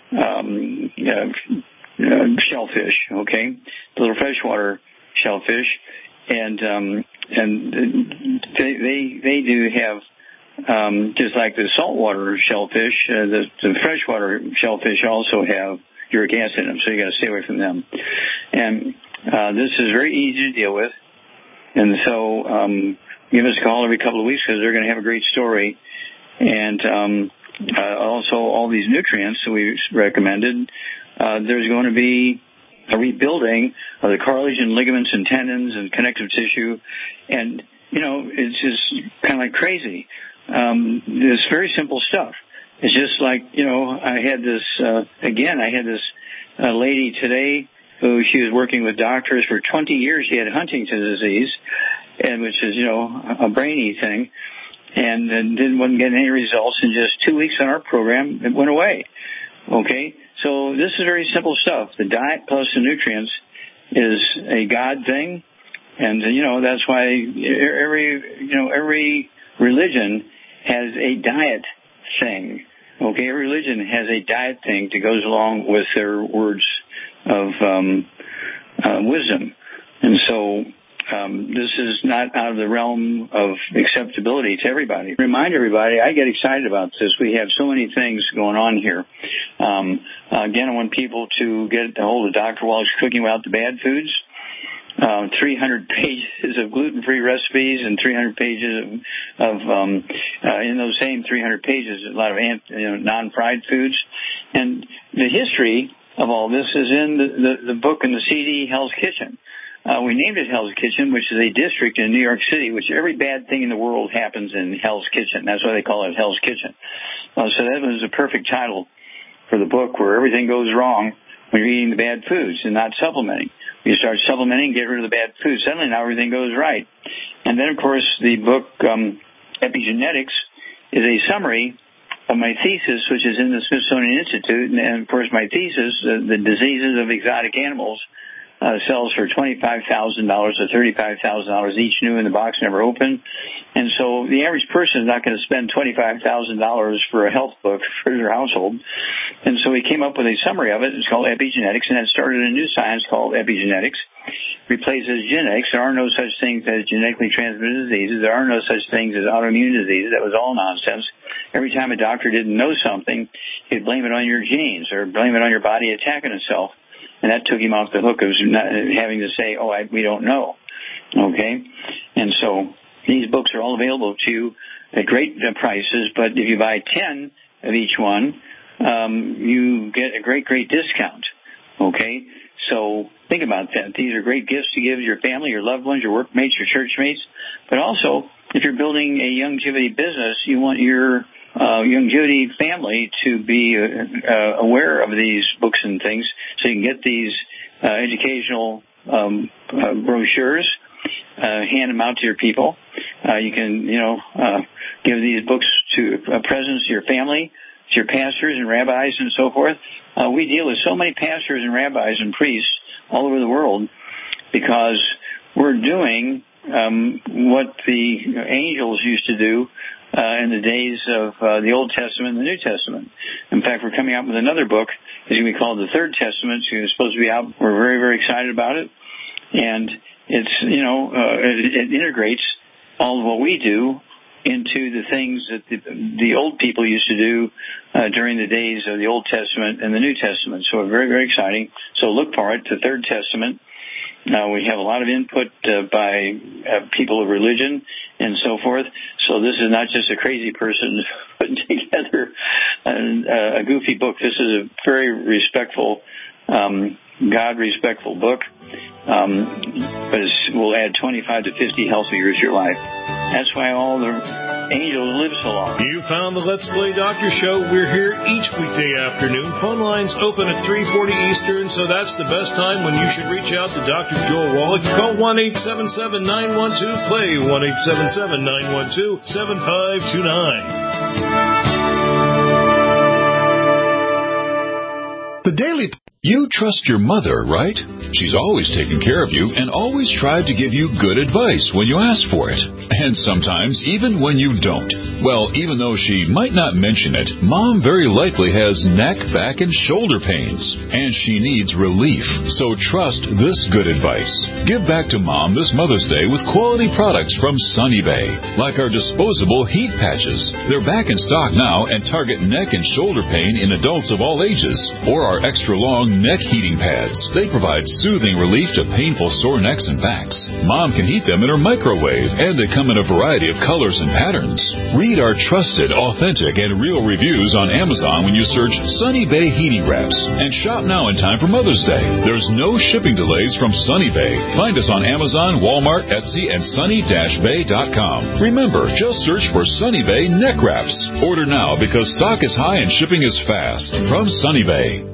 Speaker 3: shellfish, okay, the little freshwater shellfish, and they do have just like the saltwater shellfish, the freshwater shellfish also have uric acid in them, so you got to stay away from them. And this is very easy to deal with, and so give us a call every couple of weeks because they're going to have a great story. And also all these nutrients that we recommended. There's going to be a rebuilding of the cartilage and ligaments and tendons and connective tissue, and it's just kind of like crazy. It's very simple stuff. It's just like, I had this lady today who she was working with doctors for 20 years. She had Huntington's disease, and which is, a brainy thing, and wasn't getting any results. In just 2 weeks on our program, it went away. Okay? So this is very simple stuff. The diet plus the nutrients is a God thing, and, that's why every religion has a diet thing. Okay, every religion has a diet thing that goes along with their words of wisdom. And so this is not out of the realm of acceptability to everybody. Remind everybody, I get excited about this. We have so many things going on here. Again, I want people to get a hold of Dr. Wallach's Cooking Without the Bad Foods. 300 pages of gluten-free recipes and 300 pages of in those same 300 pages, a lot of non-fried foods. And the history of all this is in the book and the CD, Hell's Kitchen. We named it Hell's Kitchen, which is a district in New York City, which every bad thing in the world happens in Hell's Kitchen. That's why they call it Hell's Kitchen. So that was a perfect title for the book, where everything goes wrong when you're eating the bad foods and not supplementing. You start supplementing, get rid of the bad food. Suddenly now everything goes right. And then, of course, the book Epigenetics is a summary of my thesis, which is in the Smithsonian Institute. And of course, my thesis, the diseases of exotic animals, sells for $25,000 to $35,000 each, new in the box, never open. And so the average person is not going to spend $25,000 for a health book for their household. And so we came up with a summary of it. It's called Epigenetics, and that started a new science called Epigenetics. Replaces genetics. There are no such things as genetically transmitted diseases. There are no such things as autoimmune diseases. That was all nonsense. Every time a doctor didn't know something, he'd blame it on your genes or blame it on your body attacking itself. And that took him off the hook of not having to say, we don't know. Okay? And so these books are all available to you at great prices, but if you buy 10 of each one, you get a great, great discount. Okay? So think about that. These are great gifts to give your family, your loved ones, your workmates, your churchmates. But also, if you're building a longevity business, you want your longevity family to be aware of these books and things, so you can get these educational brochures, hand them out to your people. You can, give these books to presents to your family, to your pastors and rabbis and so forth. We deal with so many pastors and rabbis and priests all over the world because we're doing what the angels used to do in the days of the Old Testament and the New Testament. In fact, we're coming out with another book. It's going to be called the Third Testament. It's supposed to be out. We're very, very excited about it. And it's, it integrates all of what we do into the things that the old people used to do during the days of the Old Testament and the New Testament. So very, very exciting. So look for it, the Third Testament. We have a lot of input by people of religion and so forth. So this is not just a crazy person putting together a goofy book. This is a very respectful, God-respectful book. But will add 25 to 50 healthy years to your life. That's why all the angels live so long.
Speaker 4: You found the Let's Play Doctor Show. We're here each weekday afternoon. Phone lines open at 3:40 Eastern, so that's the best time when you should reach out to Dr. Joel Wallach. Call 1-877-912-PLAY, 1-877-912-7529.
Speaker 10: The Daily...
Speaker 5: You trust your mother, right? She's always taken care of you and always tried to give you good advice when you ask for it. And sometimes even when you don't. Well, even though she might not mention it, Mom very likely has neck, back, and shoulder pains. And she needs relief. So trust this good advice. Give back to Mom this Mother's Day with quality products from Sunny Bay. Like our disposable heat patches. They're back in stock now and target neck and shoulder pain in adults of all ages. Or our extra long neck heating pads. They provide soothing relief to painful sore necks and backs. Mom can heat them in her microwave, and they come in a variety of colors and patterns. Read our trusted, authentic, and real reviews on Amazon when you search Sunny Bay Heating Wraps. And shop now in time for Mother's Day. There's no shipping delays from Sunny Bay. Find us on Amazon, Walmart, Etsy, and sunny-bay.com. Remember, just search for Sunny Bay Neck Wraps. Order now because stock is high and shipping is fast. From Sunny Bay.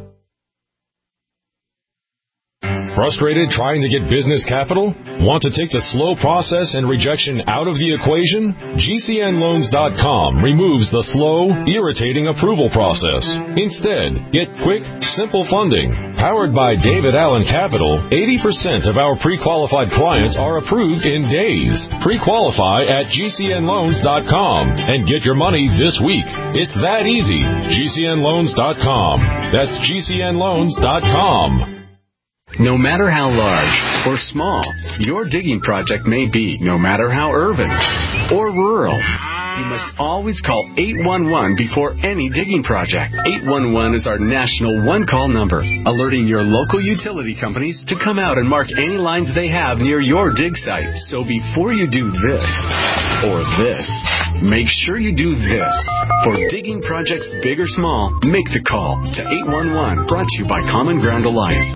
Speaker 6: Frustrated trying to get business capital? Want to take the slow process and rejection out of the equation? GCNloans.com removes the slow, irritating approval process. Instead, get quick, simple funding. Powered by David Allen Capital, 80% of our pre-qualified clients are approved in days. Pre-qualify at GCNloans.com and get your money this week. It's that easy. GCNloans.com. That's GCNloans.com.
Speaker 23: No matter how large or small your digging project may be, no matter how urban or rural, you must always call 811 before any digging project. 811 is our national one-call number, alerting your local utility companies to come out and mark any lines they have near your dig site. So before you do this or this, make sure you do this. For digging projects big or small, make the call to 811, brought to you by Common Ground Alliance.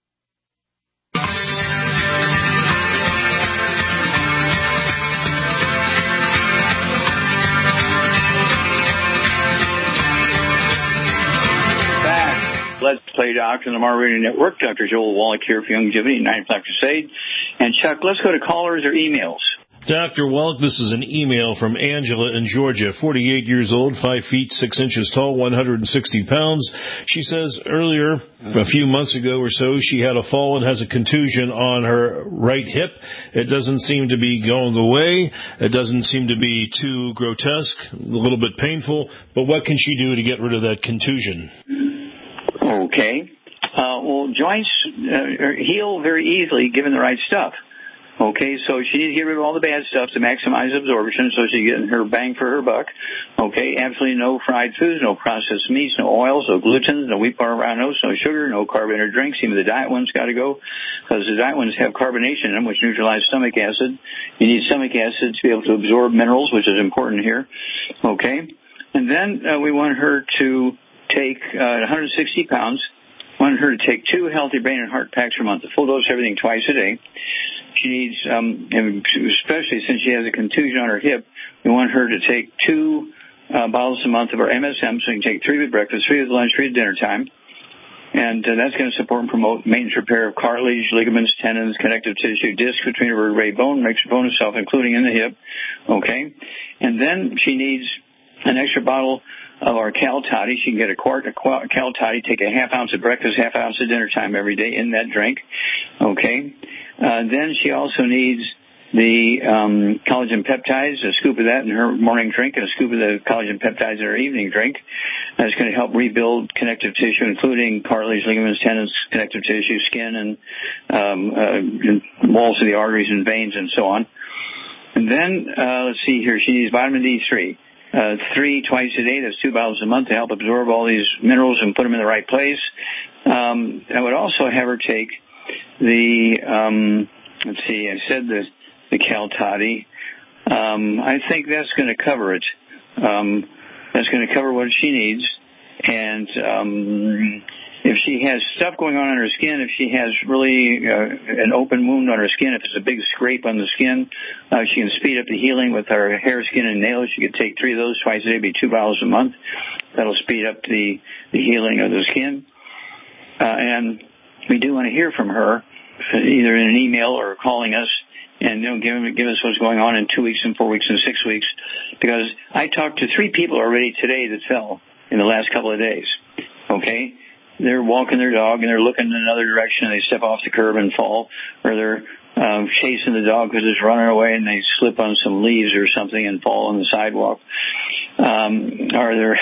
Speaker 3: Let's Play Doctor on the Mar Radio Network. Dr. Joel Wallach here for Youngevity, 9 O'Clock Crusade. And Chuck, let's go to callers or emails.
Speaker 4: Dr. Wallach, this is an email from Angela in Georgia, 48 years old, 5 feet 6 inches tall, 160 pounds. She says earlier, a few months ago or so, she had a fall and has a contusion on her right hip. It doesn't seem to be going away. It doesn't seem to be too grotesque, a little bit painful. But what can she do to get rid of that contusion?
Speaker 3: Okay. Well, joints heal very easily given the right stuff. Okay, so she needs to get rid of all the bad stuff to maximize absorption so she gets her bang for her buck. Okay, absolutely no fried foods, no processed meats, no oils, no glutens, no wheat flour, brown oats, no sugar, no carbonated drinks. Even the diet ones got to go because the diet ones have carbonation in them, which neutralize stomach acid. You need stomach acid to be able to absorb minerals, which is important here. Okay, and then we want her to take 160 pounds. Want her to take 2 healthy brain and heart packs per month, a full dose of everything twice a day. She needs, especially since she has a contusion on her hip, we want her to take 2 bottles a month of our MSM, so you can take 3 with breakfast, 3 with lunch, 3 at dinner time. And that's going to support and promote maintenance repair of cartilage, ligaments, tendons, connective tissue, disc between her vertebrae, bone, makes her bone itself, including in the hip. Okay? And then she needs an extra bottle of our Cal Toddy. She can get a quart of Cal Toddy, take a half ounce at breakfast, half ounce at dinner time every day in that drink. Okay. Then she also needs the collagen peptides, a scoop of that in her morning drink and a scoop of the collagen peptides in her evening drink. That's going to help rebuild connective tissue, including cartilage, ligaments, tendons, connective tissue, skin, and walls of the arteries and veins and so on. And And then, let's see here, she needs vitamin D3. 3 twice a day, that's 2 bottles a month to help absorb all these minerals and put them in the right place. I would also have her take the, let's see, I said the Cal-Toddy. I think that's going to cover it. That's going to cover what she needs. And if she has stuff going on her skin, if she has really an open wound on her skin, if it's a big scrape on the skin, she can speed up the healing with her hair, skin, and nails. She could take 3 of those twice a day, be 2 bottles a month. That'll speed up the healing of the skin. And we do want to hear from her, either in an email or calling us, and give us what's going on in 2 weeks and 4 weeks and 6 weeks. Because I talked to 3 people already today that fell in the last couple of days. Okay? They're walking their dog and they're looking in another direction and they step off the curb and fall, or they're chasing the dog because it's running away and they slip on some leaves or something and fall on the sidewalk. Or they're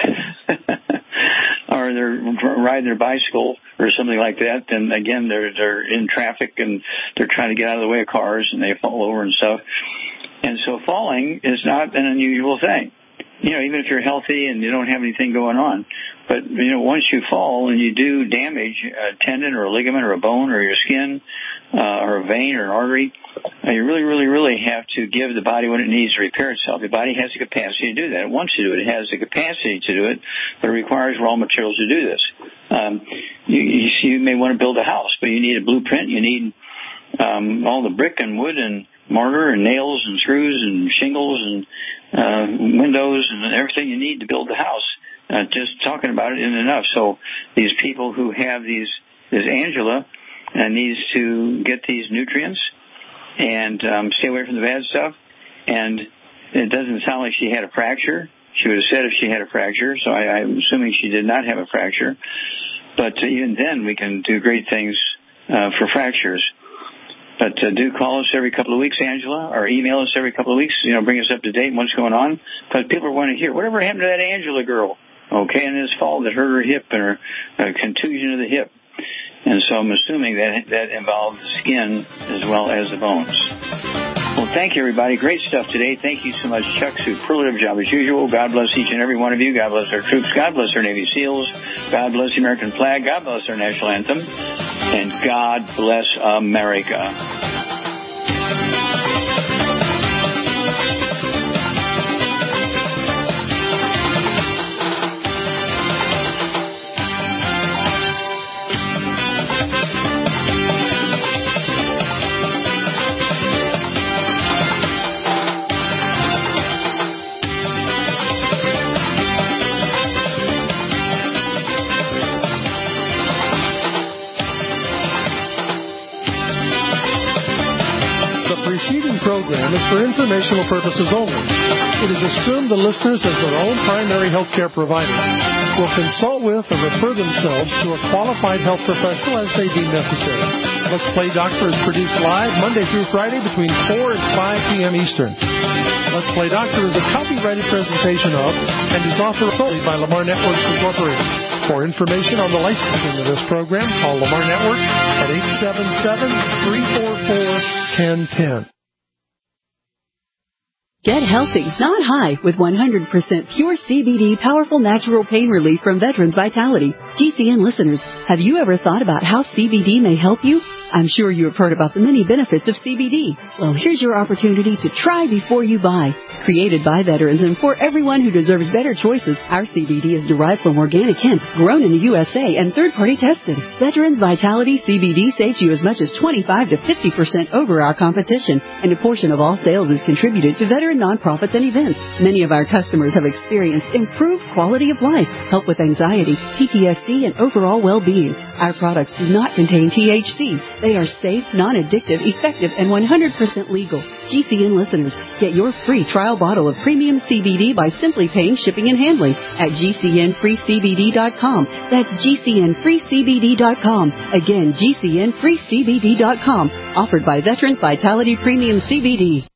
Speaker 3: riding their bicycle or something like that, and again they're in traffic and they're trying to get out of the way of cars and they fall over and stuff. And so falling is not an unusual thing. Even if you're healthy and you don't have anything going on. But, once you fall and you do damage a tendon or a ligament or a bone or your skin or a vein or an artery, you really, really, really have to give the body what it needs to repair itself. The body has the capacity to do that. It wants to do it. It has the capacity to do it, but it requires raw materials to do this. You may want to build a house, but you need a blueprint. You need all the brick and wood and mortar and nails and screws and shingles and windows and everything you need to build the house. Just talking about it isn't enough. So these people who have this Angela needs to get these nutrients and stay away from the bad stuff. And it doesn't sound like she had a fracture. She would have said if she had a fracture, so I'm assuming she did not have a fracture. But even then, we can do great things for fractures. But do call us every couple of weeks, Angela, or email us every couple of weeks, bring us up to date on what's going on. Because people are wanting to hear, whatever happened to that Angela girl? Okay, and this fall that hurt her hip and her contusion of the hip. And so I'm assuming that involved the skin as well as the bones. Well, thank you, everybody. Great stuff today. Thank you so much, Chuck. Superlative job as usual. God bless each and every one of you. God bless our troops. God bless our Navy SEALs. God bless the American flag. God bless our national anthem. And God bless America.
Speaker 10: Program is for informational purposes only. It is assumed the listeners, as their own primary health care provider, will consult with or refer themselves to a qualified health professional as they deem necessary. Let's Play Doctor is produced live Monday through Friday between 4 and 5 p.m. Eastern. Let's Play Doctor is a copyrighted presentation of and is offered solely by Lamar Networks Incorporated. For information on the licensing of this program, call Lamar Networks at 877-344-1010.
Speaker 2: Get healthy, not high, with 100% pure CBD powerful natural pain relief from Veterans Vitality. GCN listeners, have you ever thought about how CBD may help you? I'm sure you have heard about the many benefits of CBD. Well, here's your opportunity to try before you buy. Created by veterans and for everyone who deserves better choices, our CBD is derived from organic hemp, grown in the USA, and third-party tested. Veterans Vitality CBD saves you as much as 25 to 50% over our competition, and a portion of all sales is contributed to veteran nonprofits and events. Many of our customers have experienced improved quality of life, help with anxiety, PTSD, and overall well-being. Our products do not contain THC. They are safe, non-addictive, effective, and 100% legal. GCN listeners, get your free trial bottle of premium CBD by simply paying shipping and handling at GCNFreeCBD.com. That's GCNFreeCBD.com. Again, GCNFreeCBD.com. Offered by Veterans Vitality Premium CBD.